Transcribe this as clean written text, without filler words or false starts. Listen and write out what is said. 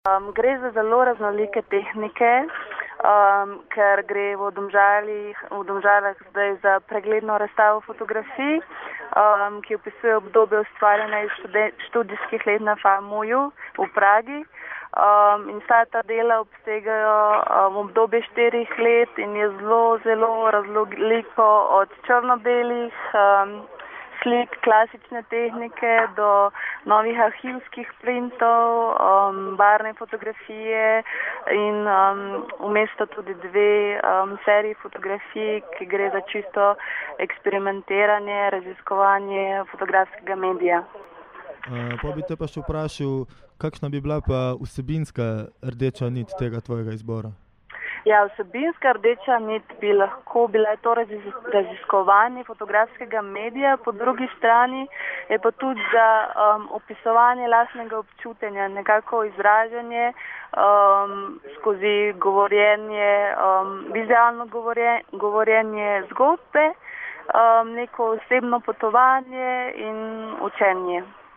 Gre za zelo raznolike tehnike, ker gre v Domžalah zdaj za pregledno razstavo fotografij, ki opisuje obdobje ustvarjanja iz študijskih let na FAMU-ju v Pragi. In vsa ta dela obsegajo obdobje 4 let in je zelo raznoliko od črno-belih slik, klasične tehnike do novih arhivskih printov, barvne fotografije in vmesto tudi 2 seriji fotografij, ki gre za čisto eksperimentiranje, raziskovanje fotografskega medija. Pa bi te pa še vprašal, kakšna bi bila pa vsebinska rdeča nit tega tvojega izbora? Ja, vsebinska rdeča nit bi lahko bila to raziskovanje fotografskega medija, po drugi strani je pa tudi za opisovanje lastnega občutenja, nekako izražanje skozi govorjenje, vizualno govorjenje zgodbe, neko osebno potovanje in učenje.